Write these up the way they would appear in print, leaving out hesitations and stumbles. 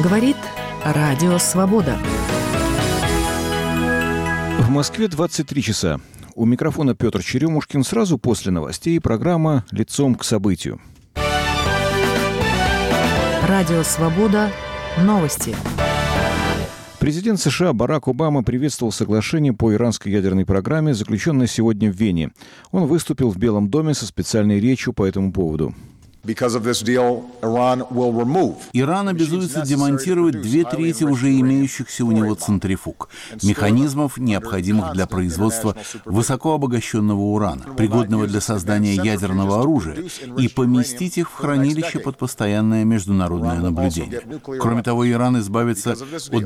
Говорит Радио Свобода. В Москве 23 часа. У микрофона Петр Черемушкин. Сразу после новостей программа «Лицом к событию». Радио Свобода. Новости. Президент США Барак Обама приветствовал соглашение по иранской ядерной программе, заключенное сегодня в Вене. Он выступил в Белом доме со специальной речью по этому поводу. Иран обязуется демонтировать 2/3 уже имеющихся у него центрифуг, механизмов, необходимых для производства высокообогащенного урана, пригодного для создания ядерного оружия, и поместить их в хранилище под постоянное международное наблюдение. Кроме того, Иран избавится от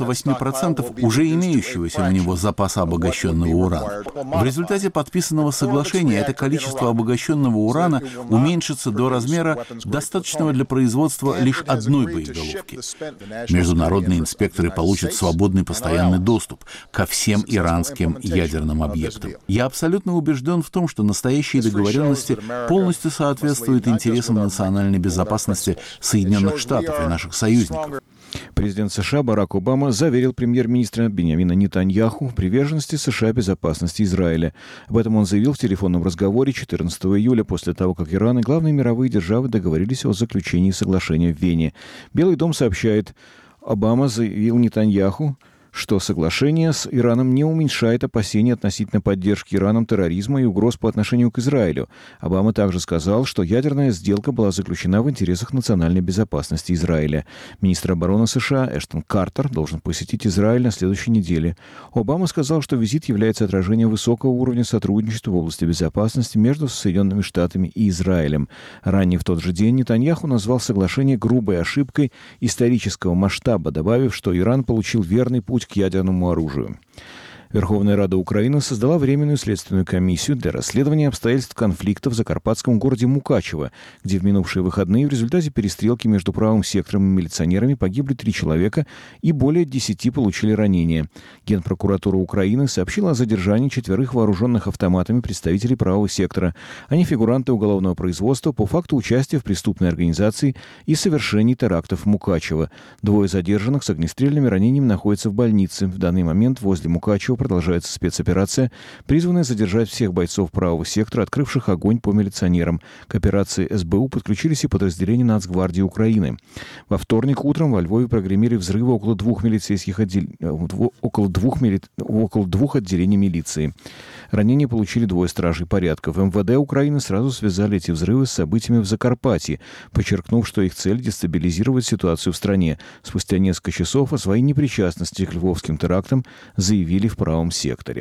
98% уже имеющегося у него запаса обогащенного урана. В результате подписанного соглашения это количество обогащенного урана уменьшится до размера, достаточного для производства лишь одной боеголовки. Международные инспекторы получат свободный постоянный доступ ко всем иранским ядерным объектам. Я абсолютно убежден в том, что настоящие договоренности полностью соответствуют интересам национальной безопасности Соединенных Штатов и наших союзников. Президент США Барак Обама заверил премьер-министра Биньямина Нетаньяху в приверженности США безопасности Израиля. Об этом он заявил в телефонном разговоре 14 июля после того, как Иран и главные мировые державы договорились о заключении соглашения в Вене. Белый дом сообщает, Обама заявил Нетаньяху, что соглашение с Ираном не уменьшает опасений относительно поддержки Ираном терроризма и угроз по отношению к Израилю. Обама также сказал, что ядерная сделка была заключена в интересах национальной безопасности Израиля. Министр обороны США Эштон Картер должен посетить Израиль на следующей неделе. Обама сказал, что визит является отражением высокого уровня сотрудничества в области безопасности между Соединенными Штатами и Израилем. Ранее в тот же день Нетаньяху назвал соглашение грубой ошибкой исторического масштаба, добавив, что Иран получил верный путь к ядерному оружию. Верховная Рада Украины создала Временную следственную комиссию для расследования обстоятельств конфликта в закарпатском городе Мукачево, где в минувшие выходные в результате перестрелки между правым сектором и милиционерами погибли 3 человека и более 10 получили ранения. Генпрокуратура Украины сообщила о задержании 4 вооруженных автоматами представителей правого сектора. Они фигуранты уголовного производства по факту участия в преступной организации и совершении терактов в Мукачево. 2 задержанных с огнестрельными ранениями находятся в больнице. В данный момент возле Мукачево продолжается спецоперация, призванная задержать всех бойцов правого сектора, открывших огонь по милиционерам. К операции СБУ подключились и подразделения Нацгвардии Украины. Во вторник утром во Львове прогремели взрывы около 2 отделений милиции. Ранения получили 2 стражей порядка. В МВД Украины сразу связали эти взрывы с событиями в Закарпатье, подчеркнув, что их цель — дестабилизировать ситуацию в стране. Спустя несколько часов о своей непричастности к львовским терактам заявили в правом секторе.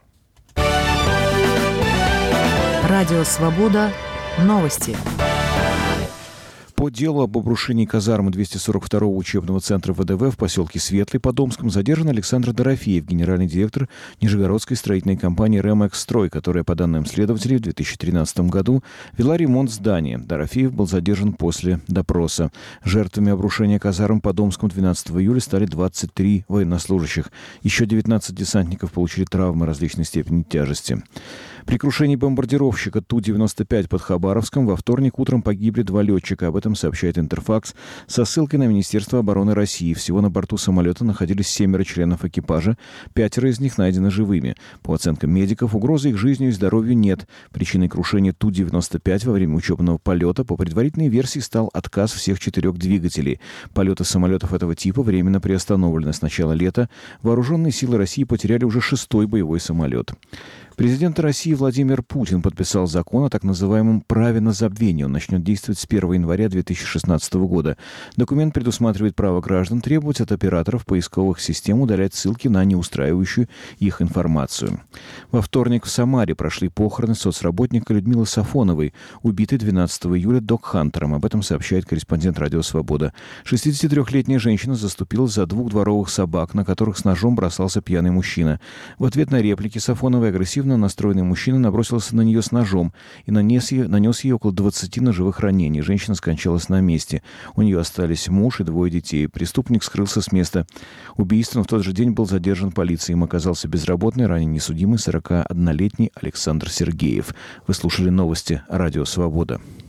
Радио Свобода. Новости. По делу об обрушении казармы 242-го учебного центра ВДВ в поселке Светлый под Омском задержан Александр Дорофеев, генеральный директор Нижегородской строительной компании «Ремэкстрой», которая, по данным следователей, в 2013 году вела ремонт здания. Дорофеев был задержан после допроса. Жертвами обрушения казарм под Омском 12 июля стали 23 военнослужащих. Еще 19 десантников получили травмы различной степени тяжести. При крушении бомбардировщика Ту-95 под Хабаровском во вторник утром погибли 2 летчика. Об этом сообщает Интерфакс со ссылкой на Министерство обороны России. Всего на борту самолета находились 7 членов экипажа, 5 из них найдены живыми. По оценкам медиков, угрозы их жизни и здоровью нет. Причиной крушения Ту-95 во время учебного полета по предварительной версии стал отказ всех 4 двигателей. Полеты самолетов этого типа временно приостановлены. С начала лета вооруженные силы России потеряли уже 6-й боевой самолет. Президент России Владимир Путин подписал закон о так называемом праве на забвение. Он начнет действовать с 1 января 2016 года. Документ предусматривает право граждан требовать от операторов поисковых систем удалять ссылки на неустраивающую их информацию. Во вторник в Самаре прошли похороны соцработника Людмилы Сафоновой, убитой 12 июля догхантером. Об этом сообщает корреспондент «Радио Свобода». 63-летняя женщина заступилась за 2 дворовых собак, на которых с ножом бросался пьяный мужчина. В ответ на реплики Сафоновой агрессивно настроенный мужчина набросился на нее с ножом и нанес ей около 20 ножевых ранений. Женщина скончалась на месте. У нее остались муж и 2 детей. Преступник скрылся с места убийства. В тот же день был задержан полицией. Им оказался безработный, ранее несудимый 41-летний Александр Сергеев. Вы слушали новости Радио Свобода.